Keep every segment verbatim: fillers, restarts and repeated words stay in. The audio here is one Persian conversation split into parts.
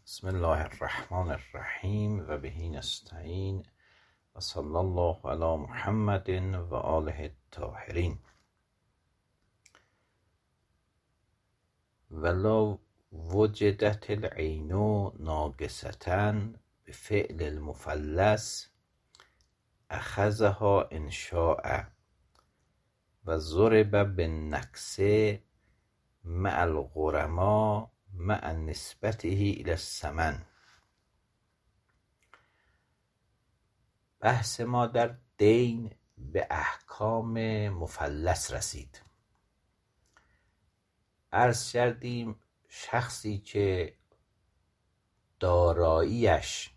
بسم الله الرحمن الرحیم و بهی نستعین و صلی الله علی محمد و آله الطاهرین. ولو وجدت العین ناقصة بفعل المثلث اخذها ان شاء و ضرب بالنقص مع الغرما مع نسبته الى الثمن. بحث ما در دین به احکام مثلث رسید. عرض کردیم شخصی که داراییش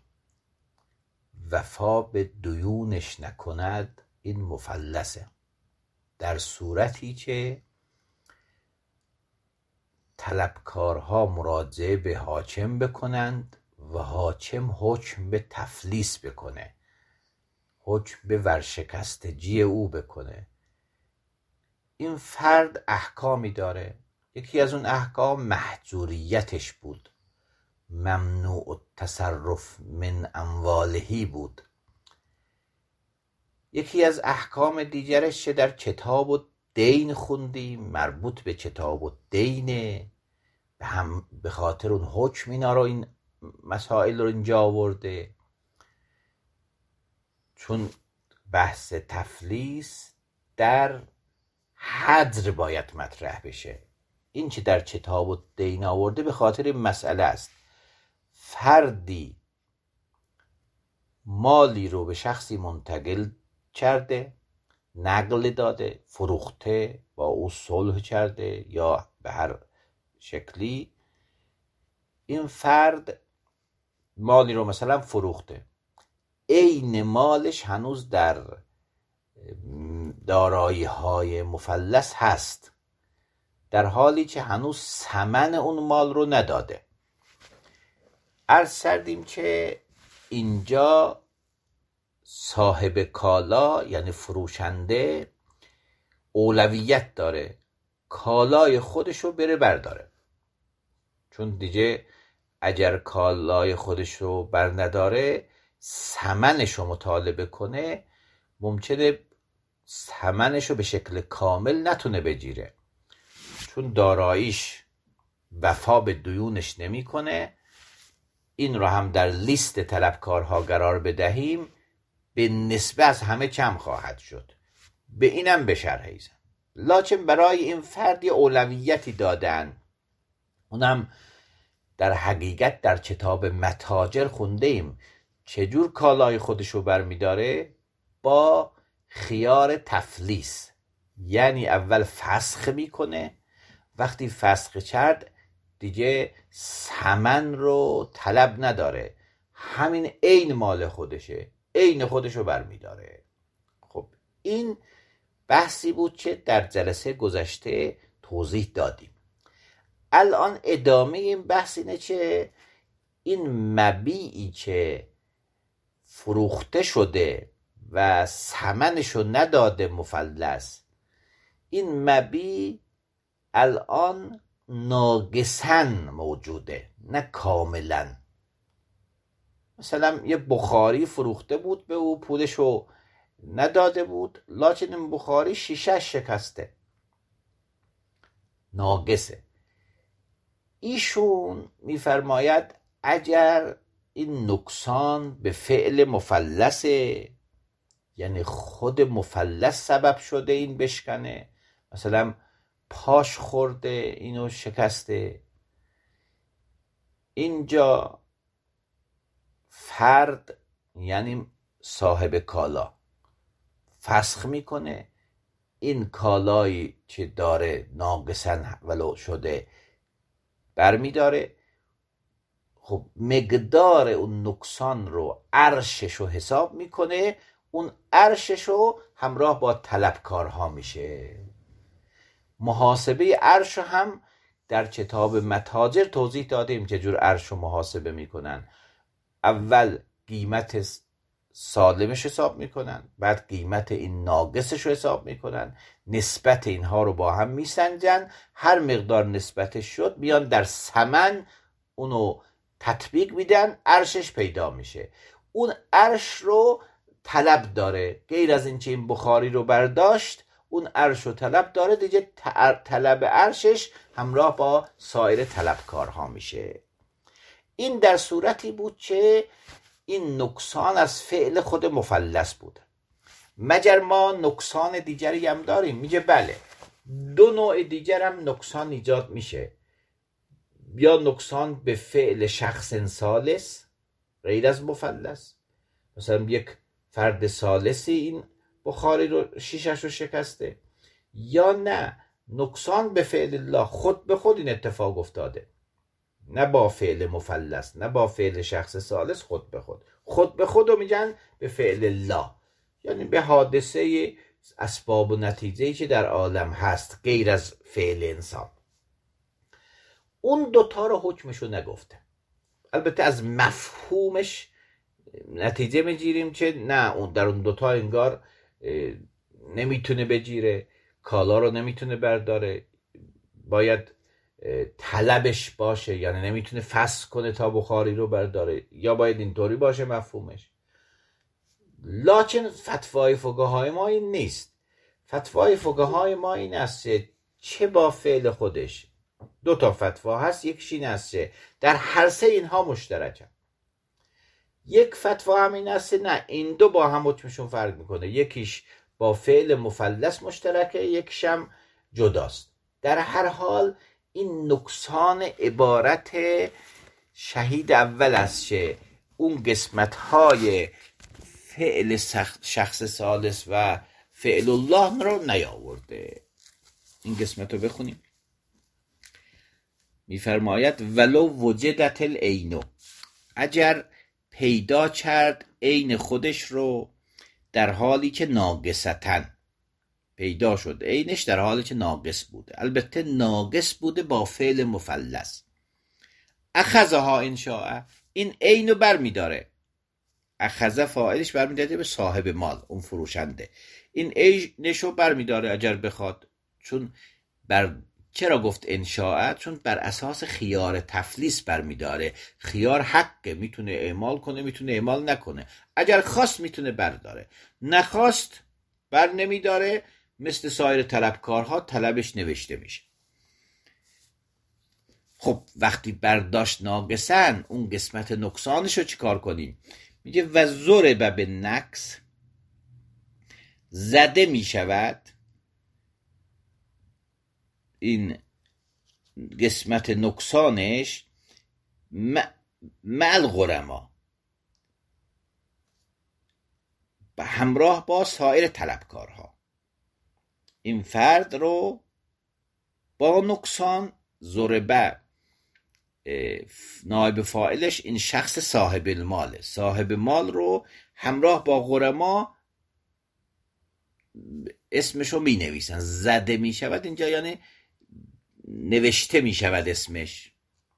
وفا به دیونش نکند این مفلسه، در صورتی که طلبکارها مراجعه به حاکم بکنند و حاکم حکم به تفلیس بکنه، حکم به ورشکستگی او بکنه. این فرد احکامی داره. یکی از اون احکام محجوریتش بود، ممنوع التصرف من اموالهی بود. یکی از احکام دیگرش که در کتاب و دین خوندیم مربوط به کتاب و دینه، به هم به خاطر اون حکم اینا رو این مسائل رو اینجا آورده، چون بحث تفلیس در حجر باید مطرح بشه. این که در کتاب و دین آورده به خاطر این مسئله است. فردی مالی رو به شخصی منتقل کرده، نقل داده، فروخته، با او صلح کرده یا به هر شکلی. این فرد مالی رو مثلا فروخته، عین مالش هنوز در دارایی های مفلس هست، در حالی که هنوز ثمن اون مال رو نداده. عرض کردیم که اینجا صاحب کالا یعنی فروشنده اولویت داره کالای خودشو بره برداره، چون دیگه اگر کالای خودشو بر نداره ثمنشو مطالبه کنه، ممکنه ثمنشو به شکل کامل نتونه بگیره، چون داراییش وفا به دیونش نمی کنه. این رو هم در لیست طلبکارها قرار بدهیم، به نسبه از همه کم خواهد شد. به اینم بشرحیزم. لکن برای این فرد یه اولویتی دادن، اونم در حقیقت در کتاب متاجر خونده ایم چجور کالای خودشو برمیداره، با خیار تفلیس. یعنی اول فسخ میکنه، وقتی فسخ کرد دیگه ثمن رو طلب نداره، همین عین مال خودشه، عین خودشو برمیداره. خب این بحثی بود که در جلسه گذشته توضیح دادیم. الان ادامه این بحث اینه که این مبیعی که فروخته شده و ثمنشو نداده مفلس، این مبیع الان ناقصاً موجوده، نه کاملاً. مثلا یه بخاری فروخته بود به او، پولشو نداده بود، لکن این بخاری شیشه شکسته، ناقصه. ایشون میفرماید اگر این نقصان به فعل مفلسه، یعنی خود مفلس سبب شده این بشکنه، مثلا پاش خورده اینو شکسته، اینجا فرد یعنی صاحب کالا فسخ میکنه، این کالایی که داره ناقصاً ولو شده برمیداره. خب مقدار اون نقصان رو ارشش رو حساب میکنه، اون ارشش رو همراه با طلبکارها میشه. محاسبه ارش هم در کتاب متاجر توضیح دادیم که جور ارش رو محاسبه میکنن. اول قیمت سالمش حساب میکنن، بعد قیمت این ناقصش رو حساب میکنن، نسبت اینها رو با هم میسنجن، هر مقدار نسبتش شد میان در ثمن اونو تطبیق میدن عرشش پیدا میشه. اون عرش رو طلب داره، غیر از اینکه این بخاری رو برداشت اون عرش رو طلب داره دیگه، طلب عرشش همراه با سایر طلبکارها میشه. این در صورتی بود که این نقصان از فعل خود مفلس بود. مگر ما نقصان دیگری هم داریم؟ میگه بله، دو نوع دیگر هم نقصان ایجاد میشه، یا نقصان به فعل شخص ثالث غیر از مفلس، مثلا یک فرد ثالثی این بخاری رو شیشش رو شکسته، یا نه نقصان به فعل الله، خود به خود این اتفاق افتاده، نه با فعل مفلس نه با فعل شخص ثالث، خود به خود. خود به خود رو میگن به فعل الله، یعنی به حادثه اسباب و نتیجه‌ای که در عالم هست غیر از فعل انسان. اون دوتا رو حکمشو نگفته. البته از مفهومش نتیجه میگیریم که نه، اون در اون دوتا انگار نمیتونه بگیره، کالا رو نمیتونه برداره، باید طلبش باشه، یعنی نمیتونه فسخ کنه تا بخاری رو برداره، یا باید اینطوری باشه مفهومش. لکن فتوای فقهای ما این نیست. فتوای فقهای ما این است چه با فعل خودش. دو تا فتوا هست، یکیش این است در هر سه اینها مشترکن. یک فتوا هم این است نه، این دو با هم حکمشون فرق میکنه، یکیش با فعل مفلس مشترکه، یکیش هم جداست. در هر حال این نقصان عبارت شهید اول است که اون قسمت های فعل شخص ثالث و فعل الله رو نیاورده. این قسمت رو بخونیم. میفرماید ولو وجدت العین، اگر پیدا کرد عین خودش رو در حالی که ناقصتن، پیدا شد عینش در حالی که ناقص بوده، البته ناقص بوده با فعل مفلس. اخذها انشاء، این عین رو بر میداره. اخذ فاعلش بر میداره به صاحب مال، اون فروشنده. این عینش رو بر میداره اگر بخواد. چون بر چرا گفت انشاء؟ چون بر اساس خیار تفلیس بر میداره. خیار حقه، میتونه اعمال کنه میتونه اعمال نکنه. اگر خواست میتونه برداره، نخواست بر نمیداره. مثل سایر طلبکارها طلبش نوشته میشه. خب وقتی برداشت ناقصن، اون قسمت نقصانش رو چیکار کنیم؟ میگه و ضرب به نقص، زده میشود این قسمت نقصانش مع الغرما، به همراه با سایر طلبکارها. این فرد رو با نقصان ضربه، نایب فاعلش این شخص صاحب الماله، صاحب مال رو همراه با غرما اسمشو می نویسن. زده می شود اینجا یعنی نوشته می شود اسمش،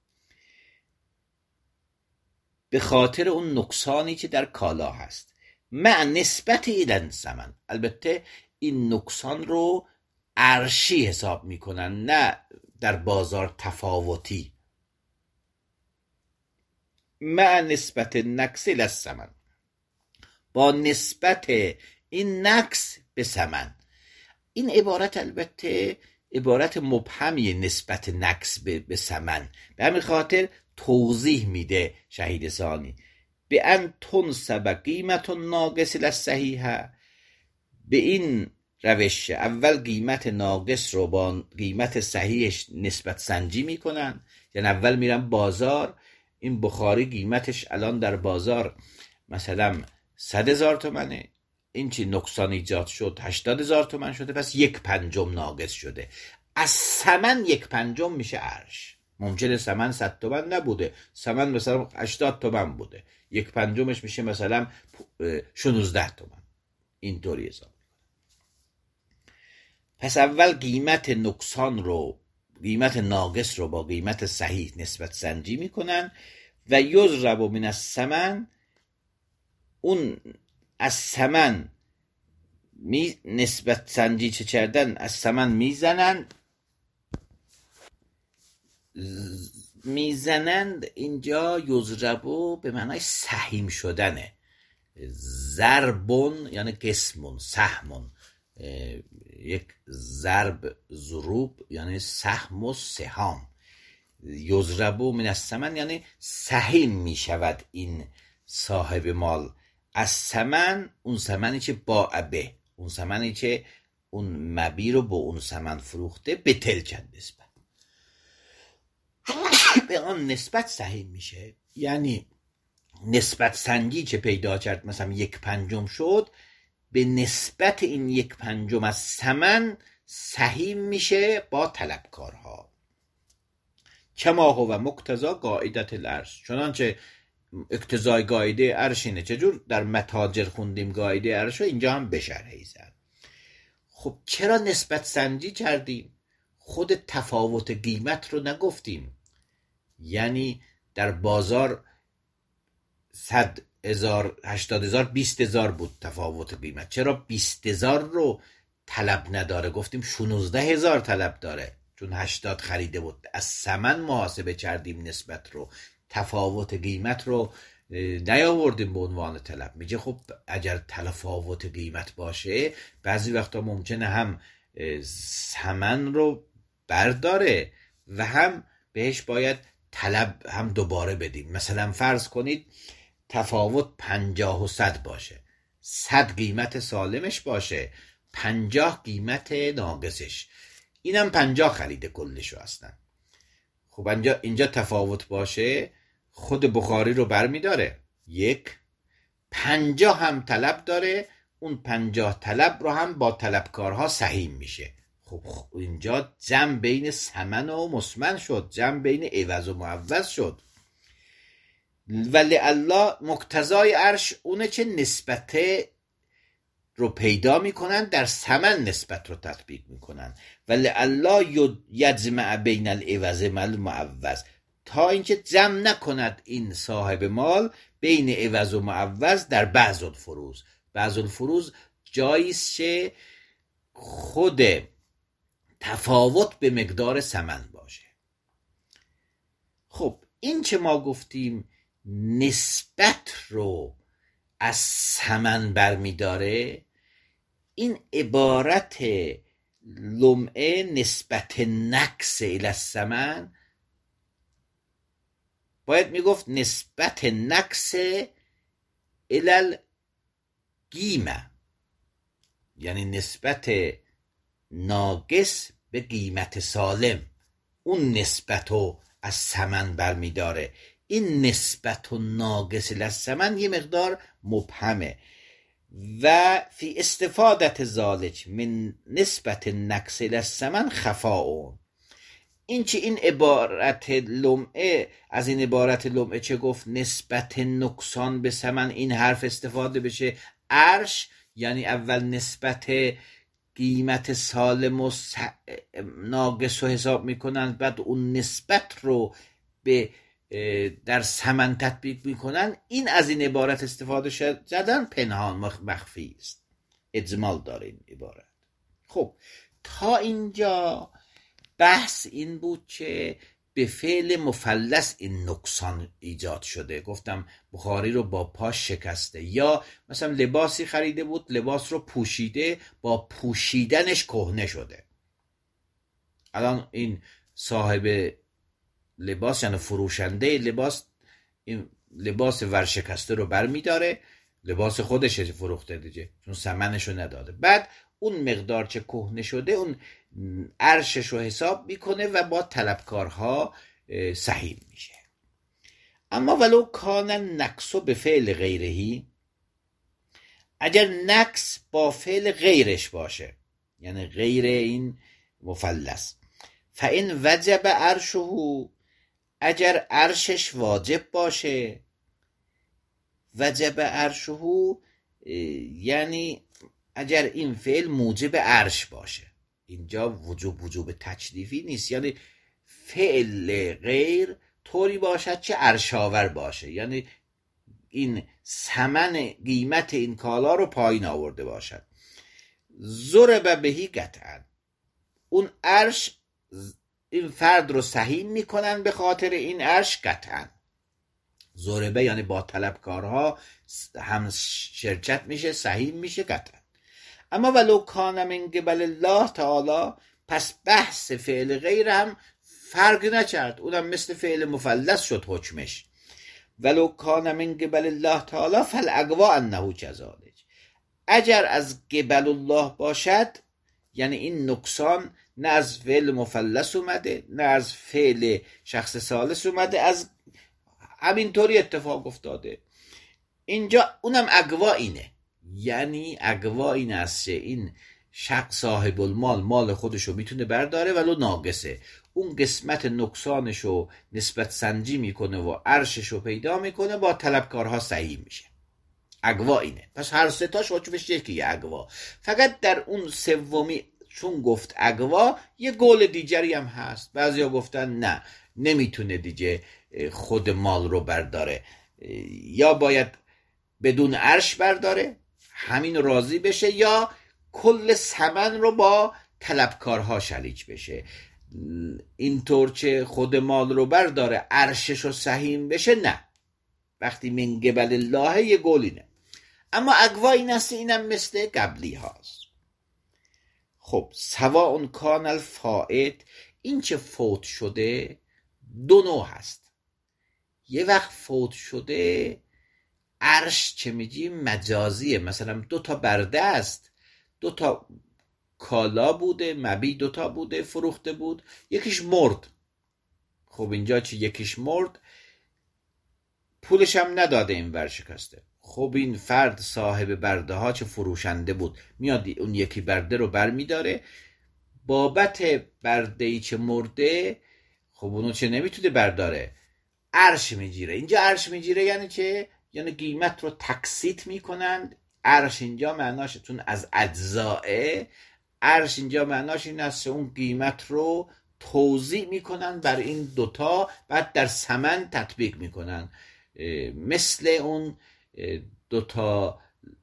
به خاطر اون نقصانی که در کالا هست. مع نسبت ایلن ثمن، البته این نقصان رو عرشی حساب می کنن، نه در بازار تفاوتی. مع نسبت نقص الی الثمن، با نسبت این نقص به ثمن. این عبارت البته عبارت مبهمی، نسبت نقص به ثمن. به همین خاطر توضیح میده شهید ثانی به ان تنسب قیمت ناقص الی الصحیح، به این روش اول قیمت ناقص رو با قیمت صحیحش نسبت سنجی میکنن. یعنی اول میرن بازار، این بخاری قیمتش الان در بازار مثلا صد هزار تومنه، این چی نقصان ایجاد شد هشتاد هزار تومن شده، پس یک پنجم ناقص شده. از ثمن یک پنجم میشه عرش. ممکنه ثمن صد تومن نبوده، ثمن مثلا هشتاد تومن بوده، یک پنجمش میشه مثلا شانزده تومن. اینطوری حساب. پس اول قیمت نقصان رو، قیمت ناقص رو با قیمت صحیح نسبت سنجی میکنن و یضرب من الثمن، اون از ثمن می نسبت سنجی چه کردن، از ثمن میزنن میزنند اینجا یضربو به معنای سهیم شدنه. ضربون یعنی قسمون، سهمون، یک ضرب ضروب یعنی سهم و سهام. یضربو من الثمن یعنی سهیم می شود این صاحب مال از ثمن، اون ثمنی که با ابه، اون ثمنی که اون مبی رو با اون ثمن فروخته به تلک نسبت به آن نسبت سهیم میشه. یعنی نسبت سنجی که پیدا کرد، مثلا یک پنجم شد، به نسبت این یک پنجم از ثمن سهیم میشه با طلبکارها. کما هو مقتضا قاعدت العرش، چنانچه اقتضای قاعده عرش اینه. چجور در متاجر خوندیم قاعده عرش رو، اینجا هم بشرحی زد. خب چرا نسبت سنجی کردیم؟ خود تفاوت قیمت رو نگفتیم. یعنی در بازار صد هزار، هشتاد هزار، بیست هزار بود تفاوت قیمت، چرا بیست هزار رو طلب نداره؟ گفتیم شانزده هزار طلب داره، چون هشتاد خریده بود. از ثمن محاسبه کردیم نسبت رو، تفاوت قیمت رو نیاوردیم به عنوان طلب. میگه خب اگر تفاوت قیمت باشه، بعضی وقتا ممکنه هم ثمن رو برداره و هم بهش باید طلب هم دوباره بدیم. مثلا فرض کنید تفاوت پنجاه و صد باشه، صد قیمت سالمش باشه، پنجاه قیمت ناقصش، اینم پنجاه خریده کلشو هستن. خب اینجا اینجا تفاوت باشه، خود بخاری رو برمیداره، یک پنجاه هم طلب داره، اون پنجاه طلب رو هم با طلبکارها سهیم میشه. خب اینجا جمع بین ثمن و مسمن شد، جمع بین عوض و معوض شد. ولی الله مقتضای عرش اونه که نسبت رو پیدا میکنن، در ثمن نسبت رو تطبیق میکنن. ولی الله یجمع بین العوض و المعوض، تا اینکه جمع نکند این صاحب مال بین عوض و معوض در بعض الفروض. بعض الفروض جاییست که خود تفاوت به مقدار ثمن باشه. خب این که ما گفتیم نسبت رو از ثمن برمیداره، این عبارت لمعه نسبت نقص الی الثمن، باید میگفت نسبت نقص الی القیمه، یعنی نسبت ناقص به قیمت سالم، اون نسبت رو از ثمن برمیداره. این نسبت و ناقص الی الثمن یه مقدار مبهمه. و فی استفادت ذالک من نسبت نقص الی الثمن خفاء، این چه این عبارت لمعه، از این عبارت لمعه چه گفت نسبت نقصان به ثمن این حرف استفاده بشه عرش، یعنی اول نسبت قیمت سالم و ناقص رو حساب میکنن، بعد اون نسبت رو به در ثمن تطبیق میکنن. این از این عبارت استفاده شدن پنهان مخفی است، اجمال داره این عبارت. خب تا اینجا بحث این بود که به فعل مفلس این نقصان ایجاد شده. گفتم بخاری رو با پاش شکسته، یا مثلا لباسی خریده بود، لباس رو پوشیده، با پوشیدنش کهنه شده. الان این صاحب لباس یعنی فروشنده لباس این لباس ورشکسته رو برمیداره، لباس خودش فروخته دیگه چون ثمنش رو نداده، بعد اون مقدار که کهنه شده اون عرشش رو حساب میکنه و با طلبکارها سهیم میشه. اما ولو کان نقص به فعل غیرهی، اگر نقص با فعل غیرش باشه، یعنی غیر این مفلس، فإن وجب عرشه، اگر عرشش واجب باشه، وجب عرشه یعنی اگر این فعل موجب عرش باشه. اینجا وجوب وجوب تکلیفی نیست، یعنی فعل غیر طوری باشد که عرشاور باشه، یعنی این ثمن قیمت این کالا رو پایین آورده باشد. ضرب بهی قطعا، اون عرش این فرد رو سهیم میکنن به خاطر این عرش قطعا. ضربه یعنی با طلبکارها هم شرکت میشه، سهیم میشه قطعا. اما ولو کان من قبل الله تعالی، پس بحث فعل غیر هم فرق نکرد، اونم مثل فعل مثلث شد حکمش. ولو کان من قبل الله تعالی فالاقوا انه كذلك، اگر از قبل الله باشد یعنی این نقصان نه از فعل مثلث اومده نه از فعل شخص ثالث اومده، از همینطوری اتفاق افتاده. اینجا اونم اقوا اینه، یعنی اقوا این است که این شخص صاحب المال مال خودشو میتونه برداره ولو ناقصه، اون قسمت نقصانشو نسبت سنجی میکنه و عرششو پیدا میکنه، با طلبکارها سهیم میشه. اقوا اینه. پس هر سه تاش حکمش یکیه اقوا. فقط در اون سومی چون گفت اقوا یه قول دیگری هم هست. بعضیا گفتن نه نمیتونه دیگه خود مال رو برداره، یا باید بدون عرش برداره همین راضی بشه، یا کل ثمن رو با طلبکارها شریک بشه. اینطور که خود مال رو برداره عرشش رو سهیم بشه نه. وقتی من قبل الله یه قول اینه. اما اقوا این است، اینم مثل قبلی هاست. خب سواء کان الفائت، این چه فوت شده دو نوع هست. یه وقت فوت شده عرش چه میگیم مجازیه، مثلا دو تا برده است، دو تا کالا بوده، مبی دو تا بوده فروخته بود، یکیش مرد. خب اینجا چی؟ یکیش مرد پولش هم نداده این ورشکسته. خب این فرد صاحب برده ها چه فروشنده بود، میاد اون یکی برده رو بر میداره، بابت برده ای چه مرده خب اونو چه نمیتونه برداره، عرش میگیره. اینجا عرش میگیره یعنی چه؟ یعنی قیمت رو تقسیط میکنن. عرش اینجا معناش چون از اجزائه، عرش اینجا معناش این است اون قیمت رو توزیع میکنن بر این دوتا، بعد در ثمن تطبیق میکنن. مثل اون دوتا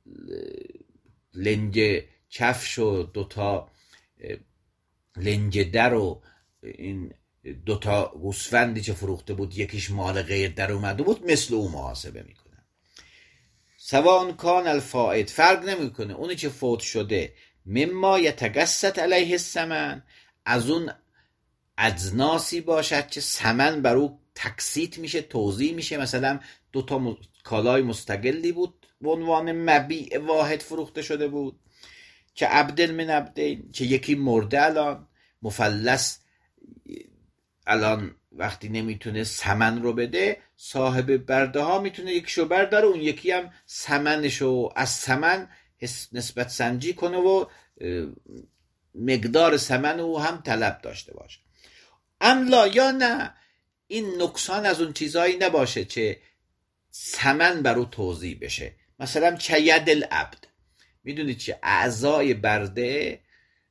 لنج کفش و دوتا لنج در و این دوتا گوسفندی که فروخته بود یکیش مال غیر در اومده بود، مثل اون محاسبه میکنن. سواء کان الفائت، فرق نمیکنه اونی که فوت شده مما یتقسط علیه الثمن، از اون اجناسی باشد که ثمن بر او تقسیط میشه، توزیع میشه. مثلا دو تا کالای مستقلی بود به عنوان مبیع واحد فروخته شده بود، که عبدل من عبدین، که یکی مرده الان مفلس، الان وقتی نمیتونه ثمن رو بده صاحب برده ها میتونه یکیشو برداره، اون یکی هم ثمنشو از ثمن نسبت سنجی کنه و مقدار ثمن او هم طلب داشته باشه. املا یا نه این نقصان از اون چیزایی نباشه که ثمن بر او توزیع بشه. مثلا چید العبد، میدونید چه اعضای برده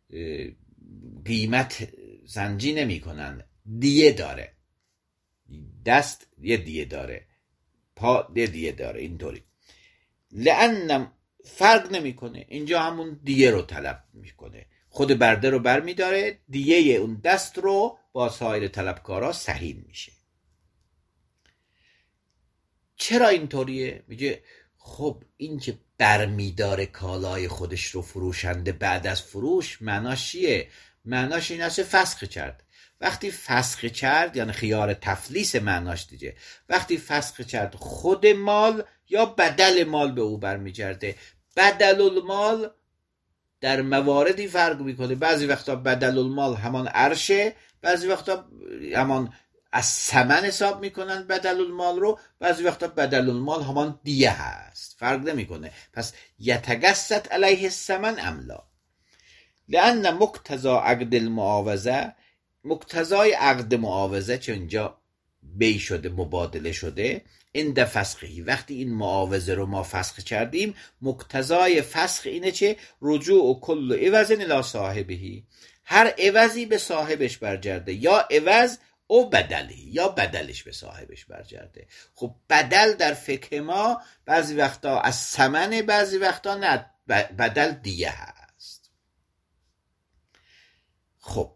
قیمت سنجی نمی کنن، دیه داره، دست یه دیه داره، پا یه دیه داره، اینطوری. لأن فرق نمی کنه، اینجا همون دیه رو طلب میکنه، خود برده رو بر می داره، دیه اون دست رو با سایر طلبکارا سهیم میشه. چرا اینطوریه؟ میگه خب این که برمیداره کالای خودش رو فروشنده بعد از فروش، معناش چیه؟ معناش این است فسخ کرد. وقتی فسخ کرد یعنی خیار تفلیس معناش دیگه. وقتی فسخ کرد خود مال یا بدل مال به او برمیگرده. بدل المال در مواردی فرق میکنه، بعضی وقتا بدل المال همان عرشه، بعضی وقتا همان از ثمن حساب میکنن بدل المال رو، بعضی وقتا بدل المال همان دیه هست، فرق نمیکنه. پس یتقسط علیه الثمن املا، لأن مقتضى عقد المعاوضه، مقتضای عقد معاوضه چه اینجا بی شده، مبادله شده، عند فسخی، وقتی این معاوضه رو ما فسخ کردیم، مقتضای فسخ اینه چه؟ رجوع کل عوض الی صاحبه، هر عوضی به صاحبش برگرده، یا عوض او بدلی، یا بدلش به صاحبش برگرده. خب بدل در فقه ما بعضی وقتا از ثمن، بعضی وقتا نه، بدل دیه هست. خب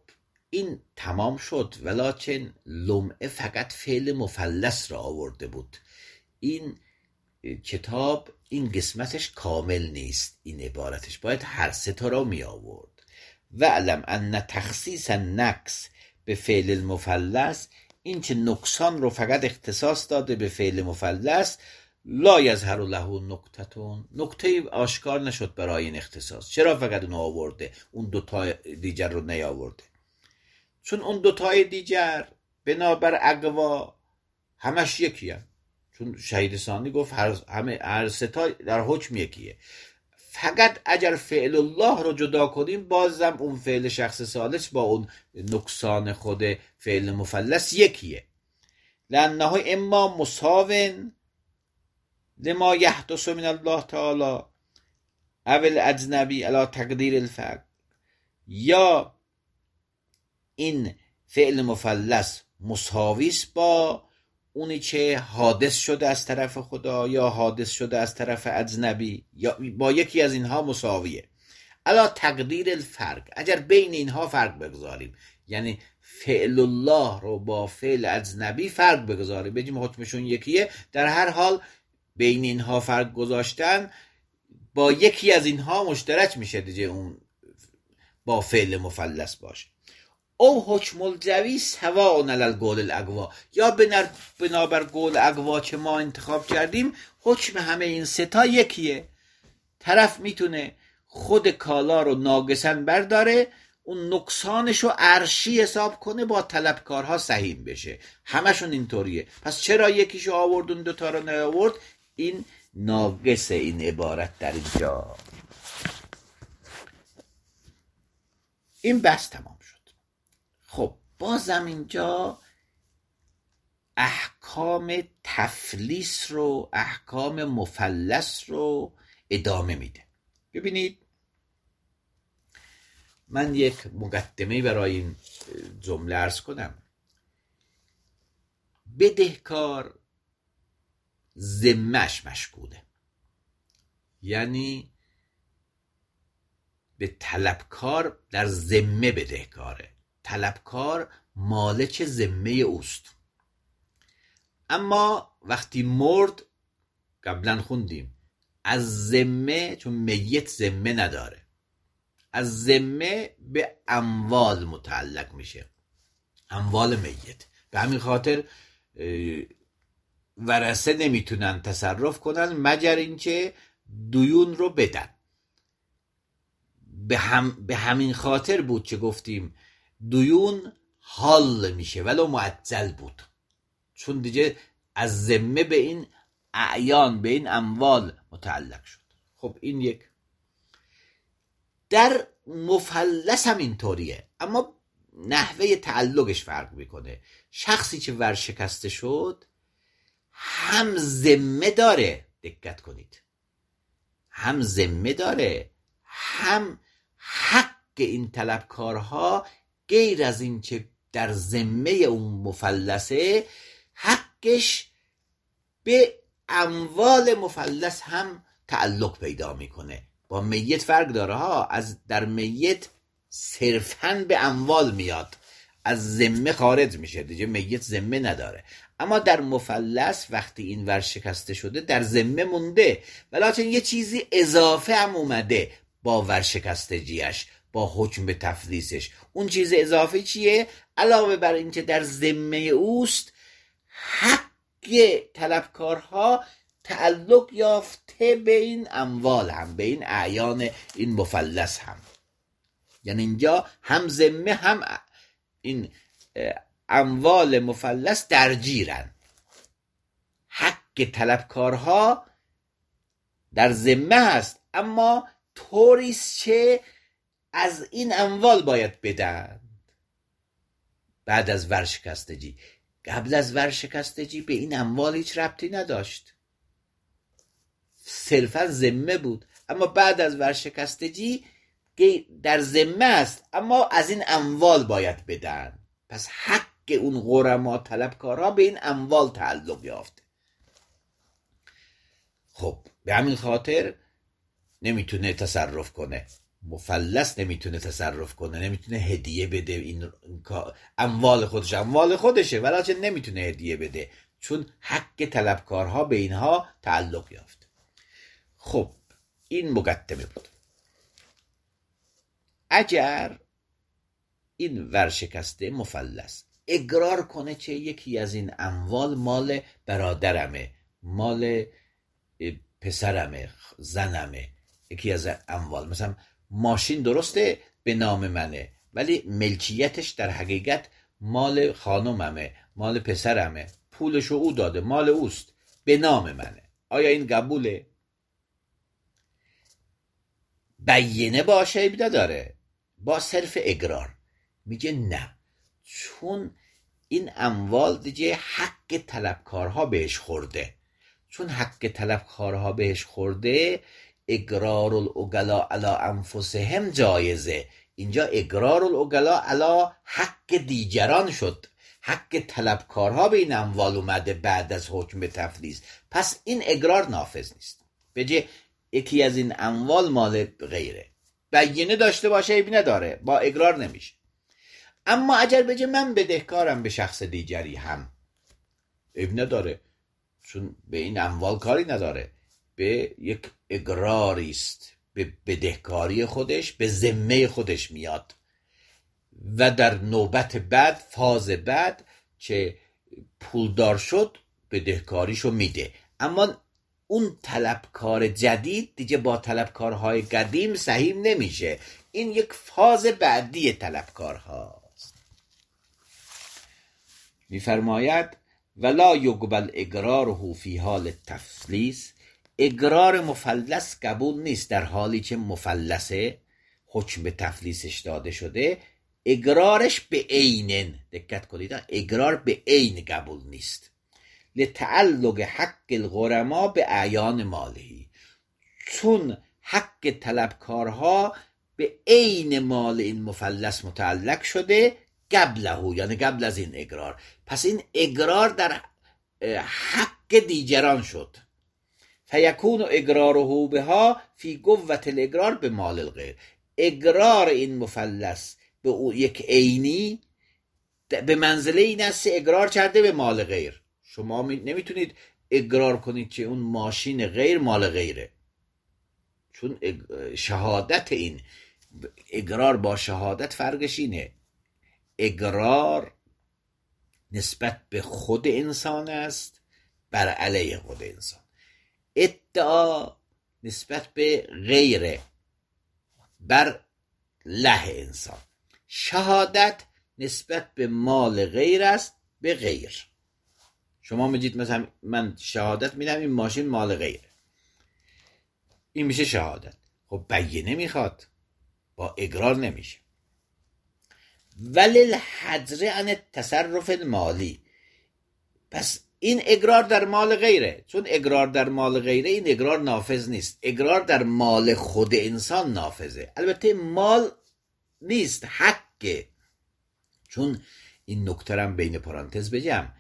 این تمام شد، ولکن لمعه فقط فعل مثلث را آورده بود. این کتاب این قسمتش کامل نیست، این عبارتش باید هر سه تا را می آورد. وعلم ان تخصیص نقص به فعل المثلث، این که نقصان رو فقط اختصاص داده به فعل مثلث، لا یظهر له نکتتون، نکته آشکار نشد برای این اختصاص. چرا فقط اون آورده، اون دوتا دیگر رو نیاورده؟ چون اون دوتای دیگر بنابر اقوا همش یکی هم. چون شهید ثانی گفت هر, همه هر ستا در حکم یکیه. فقط اگر فعل الله رو جدا کنیم بازم اون فعل شخص ثالث با اون نقصان خود فعل مثلث یکیه. لانه اما مساوٍ لما یحدث من الله تعالی او الاجنبی علی تقدیر الفعل، یا این فعل مثلث مساویست با اونی که حادث شده از طرف خدا یا حادث شده از طرف اجنبی، یا با یکی از اینها مساویه. علی تقدیر الفرق، اگر بین اینها فرق بگذاریم، یعنی فعل الله رو با فعل اجنبی فرق بگذاریم، بگیم حکمشون یکیه، در هر حال بین اینها فرق گذاشتن با یکی از اینها مشترک میشه دیگه، اون با فعل مثلث باشه. او حکم الجوی سواء علی القول الاقوا، یا بنابر قول اقوا که ما انتخاب کردیم حکم همه این سه تا یکیه. طرف میتونه خود کالا رو ناقصاً برداره، اون نقصانش رو عرشی حساب کنه، با طلبکارها سهیم بشه. همشون اینطوریه. پس چرا یکیشو آورد اون دوتا رو نیاورد؟ این ناقص این عبارت در اینجا. این بس تمام شد. خب بازم اینجا احکام تفلیس رو، احکام مثلث رو ادامه میده. ببینید من یک مقدمه برای این جمله عرض کنم. بدهکار ذمه‌اش مشغوله، یعنی به طلبکار در ذمه بدهکاره، طلبکار مالک ذمه اوست. اما وقتی مرد، قبلا خوندیم، از ذمه، چون میت ذمه نداره، از ذمه به اموال متعلق میشه، اموال میت. به همین خاطر ورثه نمیتونن تصرف کنن مگر اینکه دیون رو بدن. به, هم به همین خاطر بود که گفتیم دیون حال میشه ولو معجل بود، چون دیگه از ذمه به این اعیان، به این اموال متعلق شد. خب این یک. در مثلث هم اینطوریه، اما نحوه تعلقش فرق میکنه. شخصی که ورشکسته شد هم ذمه داره، دقت کنید، هم ذمه داره، هم حق این طلبکارها غیر از این که در ذمه اون مفلسه، حقش به اموال مفلس هم تعلق پیدا میکنه. با میت فرق داره ها، از در میت صرفاً به اموال میاد، از ذمه خارج میشه دیگه، میت ذمه نداره. اما در مفلس وقتی این ورشکسته شده در ذمه مونده، ولیکن یه چیزی اضافه هم اومده با ورشکستگیش، با حکم به تفلیسش. اون چیز اضافه چیه؟ علاوه بر این که در ذمه اوست، حق طلبکارها تعلق یافته به این اموال هم، به این اعیان این مفلس هم. یعنی اینجا هم ذمه هم این اموال مفلس درگیرن. حق طلبکارها در ذمه هست، اما طوریست که از این اموال باید بدن بعد از ورشکستگی. قبل از ورشکستگی به این اموال هیچ ربطی نداشت، صرفا ذمه بود. اما بعد از ورشکستگی در ذمه است، اما از این اموال باید بدن. پس حق اون غرما طلبکارها به این اموال تعلق یافته. خب به همین خاطر نمیتونه تصرف کنه، مفلس نمیتونه تصرف کنه، نمیتونه هدیه بده، این اموال خودش اموال خودشه ولی نمیتونه هدیه بده چون حق طلبکارها به اینها تعلق یافت. خب این مقدمه بود. اگر این ورشکسته مفلس اقرار کنه که یکی از این اموال مال برادرمه، مال پسرمه، زنمه، یکی از اموال مثلا ماشین درسته به نام منه ولی ملکیتش در حقیقت مال خانوممه، مال پسرمه، پولشو او داده، مال اوست، به نام منه، آیا این قبوله؟ بیینه باشه بیده داره با صرف اقرار میگه نه، چون این اموال دیگه حق طلبکارها بهش خورده، چون حق طلبکارها بهش خورده اقرار العقلاء علی انفسهم جایزه. اینجا اقرار العقلاء علی حق دیگران شد، حق طلبکارها به این اموال اومده بعد از حکم تفلیس، پس این اقرار نافذ نیست. بجه یکی از این اموال مال غیره، بیینه داشته باشه ایبی نداره، با اقرار نمیشه. اما اگر بجه من بدهکارم به شخص دیگری هم ایبی نداره، چون به این اموال کاری نداره، به یک اقراری است، به بدهکاری خودش، به ذمه خودش میاد و در نوبت بعد، فاز بعد که پولدار شد بدهکاریشو میده. اما اون طلبکار جدید دیگه با طلبکارهای قدیم سهیم نمیشه، این یک فاز بعدی طلبکارهاست. میفرماید ولا یقبل اقراره فی حال تفلیس، اقرار مفلس قبول نیست در حالی که مفلسه، حکم به تفلیسش داده شده، اقرارش به عینن، دقت کنید، اقرار به عین قبول نیست. لتعلق حق الغرما به اعیان مالهی، چون حق طلبکارها به عین مال این مفلس متعلق شده قبله، یعنی قبل از این اقرار، پس این اقرار در حق دیگران شد. فیکون اقراره بها فی قوة الاقرار به مال الغیر، اقرار این مفلس به او یک عینی به منزله این است اقرار کرده به مال غیر. شما نمیتونید اقرار کنید که اون ماشین غیر مال غیره، چون شهادت، این اقرار با شهادت فرقش اینه، اقرار نسبت به خود انسان است بر علیه خود انسان، ادعا نسبت به غیره بر له انسان، شهادت نسبت به مال غیر است به غیر. شما میگید مثلا من شهادت میدم این ماشین مال غیره، این میشه شهادت. خب بیینه میخواد، با اقرار نمیشه. ولی الحجر عن التصرف المالی، پس این اقرار در مال غیره، چون اقرار در مال غیره این اقرار نافذ نیست، اقرار در مال خود انسان نافذه. البته مال نیست، حقه، چون این نکته هم بین پرانتز بگم،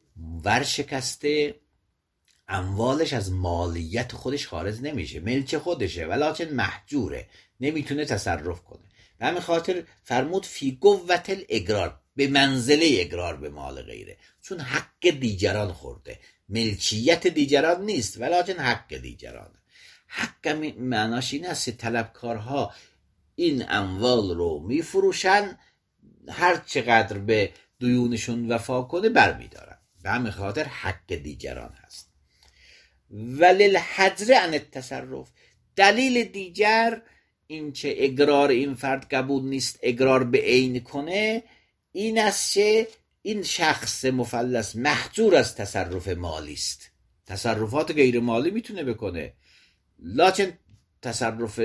ورشکسته اموالش از مالیت خودش خارج نمیشه، ملک خودشه ولیکن محجوره، نمیتونه تصرف کنه. به همین خاطر فرمود فی قوة الاقرار، به منزله اقرار به مال غیره، چون حق دیگران خورده، ملکیت دیگران نیست ولیکن حق دیگران. حق معناش این است طلبکارها این اموال رو میفروشن، هر چقدر به دیونشون وفا کنه برمیدارن، به همین خاطر حق دیگران هست. ولی الحجر عن التصرف، دلیل دیگر این که اقرار این فرد قبول نیست اقرار به عین کنه، این است که این شخص مفلس محجور از تصرف مالی است، تصرفات غیر مالی میتونه بکنه لکن تصرف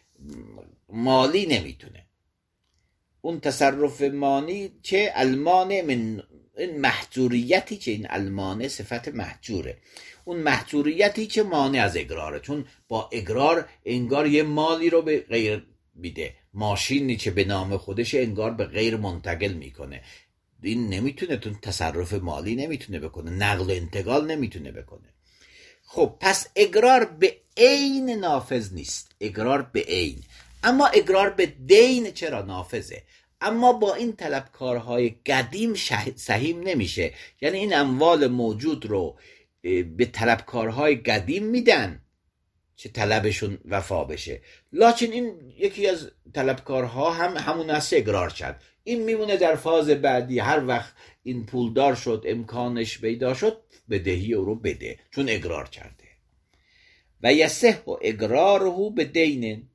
مالی نمیتونه. اون تصرف مالی که المانه من این محجوریتی که این المانه صفت محجوره، اون محجوریتی که مانع از اقراره، چون با اقرار انگار یه مالی رو به غیر میده، ماشینی که به نام خودش انگار به غیر منتقل میکنه، این نمیتونه، تو تصرف مالی نمیتونه بکنه، نقل و انتقال نمیتونه بکنه. خب پس اقرار به عین نافذ نیست، اقرار به عین. اما اقرار به دین چرا نافذه؟ اما با این طلبکارهای قدیم سهیم نمیشه. یعنی این اموال موجود رو به طلبکارهای قدیم میدن چه طلبشون وفا بشه، لکن این یکی از طلبکارها هم همون است اقرار کرد، این میمونه در فاز بعدی هر وقت این پولدار شد امکانش پیدا شد بدهی او رو بده چون اقرار کرده. و یصح اقراره به دین،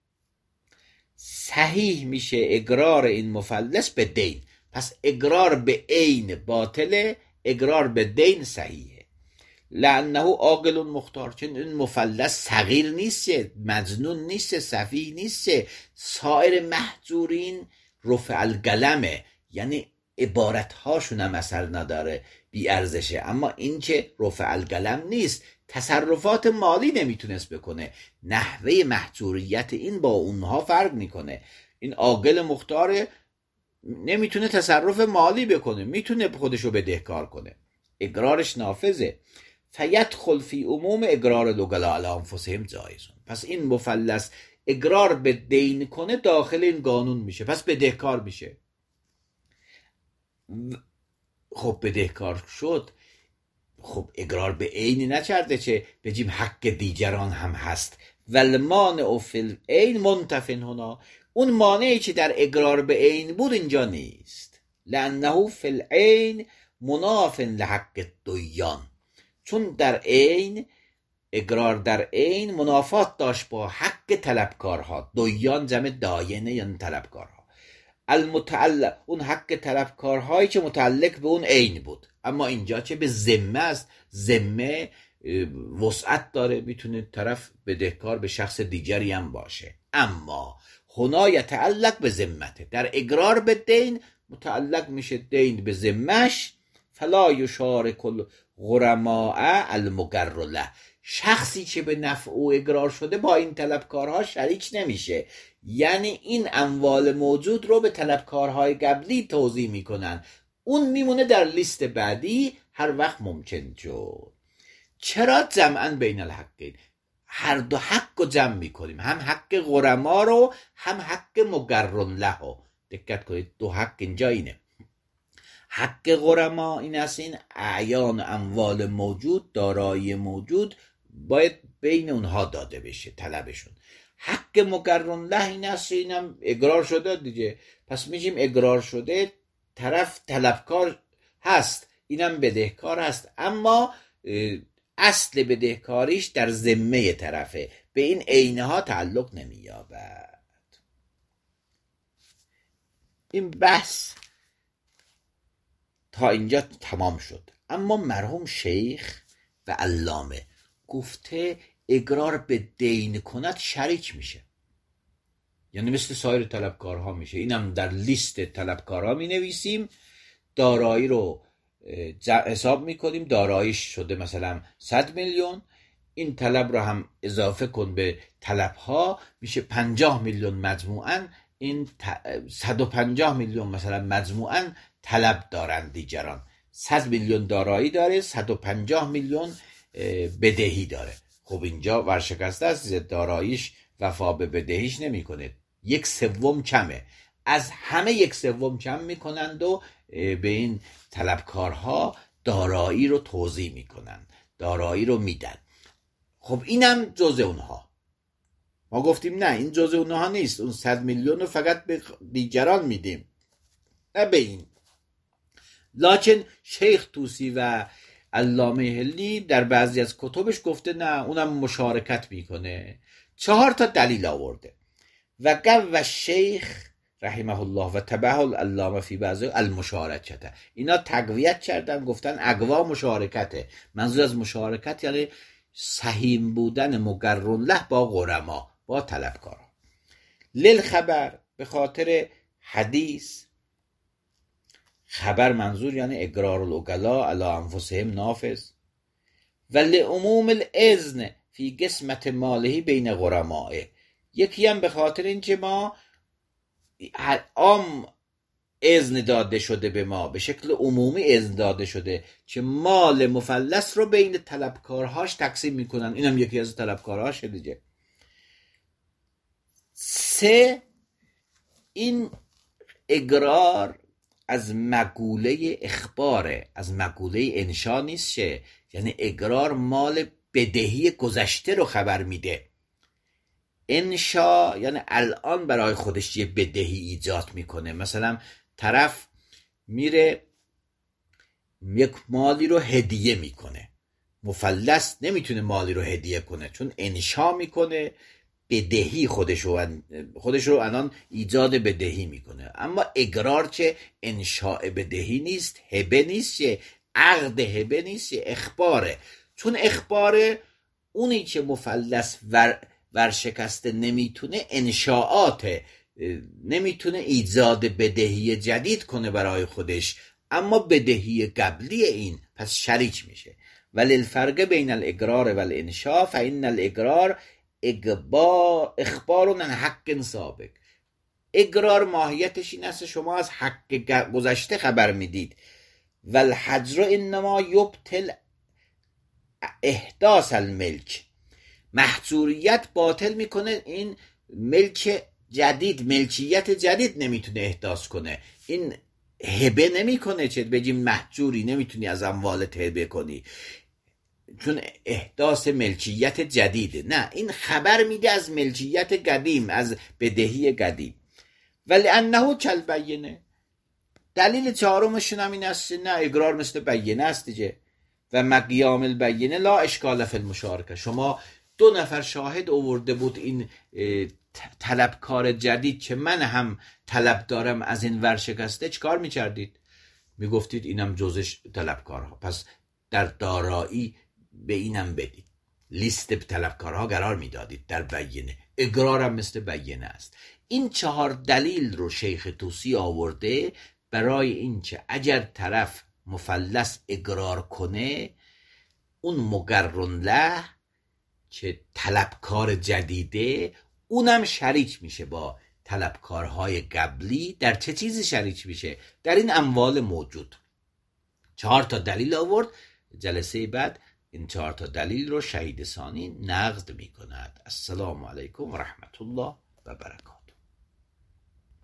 صحیح میشه اقرار این مفلس به دین. پس اقرار به عین باطله، اقرار به دین صحیحه. لانه عاقل مختار، چون این مفلس صغیر نیست، مجنون نیست، سفیه نیست. سایر محجورین رفع القلمه، یعنی عبارتهاشون هم اثر نداره، بی ارزشه. اما این که رفع القلم نیست، تصرفات مالی نمیتونست بکنه، نحوه محجوریت این با اونها فرق میکنه. این عاقل مختار نمیتونه تصرف مالی بکنه، میتونه خودشو بدهکار کنه، اقرارش نافذه. فیدخل فی عموم اقرار الوکلاء علی انفسهم جایزون. پس این مفلس اقرار به دین کنه داخل این قانون میشه، پس بدهکار میشه. خب بدهکار شد، خب اقرار به عین نکرده چه بگیم حق دیگران هم هست. والمانع فی العین منتفی هنا، اون مانعی که در اقرار به عین بود اینجا نیست. لانه فی العین مناف لحق الدیان، چون در عین اقرار در عین منافات داشت با حق طلبکارها. دیان جمع داینه یعنی طلبکارها. المتعلق، اون حق طلبکارهایی که متعلق به اون عین بود. اما اینجا چه به ذمه است، ذمه وسعت داره، میتونه طرف بدهکار به شخص دیگری هم باشه. اما هنا یتعلق به ذمته، در اقرار به دین متعلق میشه دین به ذمهش. فلا یشارک الغرماء المقر له، شخصی که به نفع او اقرار شده با این طلبکارها شریک نمیشه. یعنی این اموال موجود رو به طلبکارهای قبلی توزیع میکنن، اون میمونه در لیست بعدی هر وقت ممکن شد. چرا جمعاً بین الحقین، هر دو حق رو جمع میکنیم، هم حق غرما رو هم حق مقر له. دقت کنید دو حق اینجا اینه. حق غرما این است این اعیان اموال موجود، دارایی موجود باید بین اونها داده بشه طلبشون. حق مقر له این است اینم اقرار شده دیگه، پس میگیم اقرار شده، طرف طلبکار هست اینم بدهکار هست، اما اصل بدهکاریش در ذمه طرفه، به این عینه ها تعلق نمییابد. این بحث تا اینجا تمام شد. اما مرحوم شیخ و علامه گفته اقرار به دین کند شریک میشه، یعنی مثل سایر طلبکارها میشه. اینم در لیست طلبکارها می نویسیم، دارایی رو حساب میکنیم، داراییش شده مثلا صد میلیون، این طلب رو هم اضافه کن به طلبها میشه پنجاه میلیون مجموعاً. این صد و پنجاه میلیون مثلا مجموعاً طلب دارن دیگران، صد میلیون دارایی داره، صد و پنجاه میلیون بدهی داره. خب اینجا ورشکسته است، داراییش وفا به بدهیش نمیکنه، یک سوم کمه، از همه یک سوم کم میکنند و به این طلبکارها دارایی رو توزیع میکنن، دارایی رو میدن. خب اینم جزء اونها. ما گفتیم نه این جزء اونها نیست، اون صد میلیون رو فقط به دیگران میدیم نه به این. لکن شیخ طوسی و علامه حلی در بعضی از کتبش گفته نه اونم مشارکت میکنه. چهار تا دلیل آورده. و قو شیخ رحمه الله و تبعه العلامه فی بعضی المشارکته، اینا تقویت کردن گفتن اقوا مشارکته. منظور از مشارکت یعنی سهیم بودن مقر له با غرما، با طلبکارا. للخبر، به خاطر حدیث. خبر منظور یعنی اقرار الوکلاء علی انفسهم نافذ. و لعموم الاذن فی قسمت ماله بین غرمائه، یکی هم به خاطر این که ما عام اذن داده شده به ما، به شکل عمومی اذن داده شده که مال مفلس رو بین طلبکارهاش تقسیم میکنن. اینم یکی از طلبکارهاش دیگه. سه، این اقرار از مقوله اخباره، از مقوله انشا نیست شه. یعنی اقرار مال بدهی گذشته رو خبر میده. انشا یعنی الان برای خودش یه بدهی ایجاد میکنه. مثلا طرف میره یک مالی رو هدیه میکنه، مفلس نمیتونه مالی رو هدیه کنه چون انشا میکنه، بدهی خودش رو خودش رو الان ایجاد بدهی میکنه. اما اقرار چه انشاء بدهی نیست، هبه نیست، چه عقد هبه نیست، چه اخباره. چون اخباره، اونی که مفلس ور ورشکسته نمیتونه انشاءاته، نمیتونه ایجاد بدهی جدید کنه برای خودش، اما بدهی قبلی این پس شریک میشه. ولی الفرق بین الاقرار و الانشاء فإن الاقرار اقبار اخبار عن حق سابق. اقرار ماهیتش این است شما از حق گذشته خبر میدید. و الحجر انما یبطل احداث الملک. محجوریت باطل میکنه این ملک جدید، ملکیت جدید نمیتونه احداث کنه. این هبه نمیکنه، چه بگیم محجوری نمیتونی از اموالت هبه کنی چون احداث ملکیت جدیده. نه، این خبر میده از ملکیت قدیم، از بدهی قدیم. ولی انه کالبینه. دلیل چهارمشون هم این است نه، اقرار مثل بینه است دیگه. و مقیام البینه لا اشکال فی المشارکه. شما دو نفر شاهد آورده بود این طلبکار جدید که من هم طلب دارم از این ورشکسته، چیکار میکردید؟ میگفتید اینم جزش طلبکارها، پس در دارایی به اینم بدید، لیست طلبکارها قرار میدادید در بینه. اقرارم مثل بینه است. این چهار دلیل رو شیخ طوسی آورده برای اینکه اگر طرف مفلس اقرار کنه، اون مقرن له که طلبکار جدیده اونم شریک میشه با طلبکارهای قبلی. در چه چیزی شریک میشه؟ در این اموال موجود. چهار تا دلیل آورد. جلسه بعد این چهار تا دلیل رو شهید ثانی نقد میکند. السلام علیکم و رحمت الله و برکاته.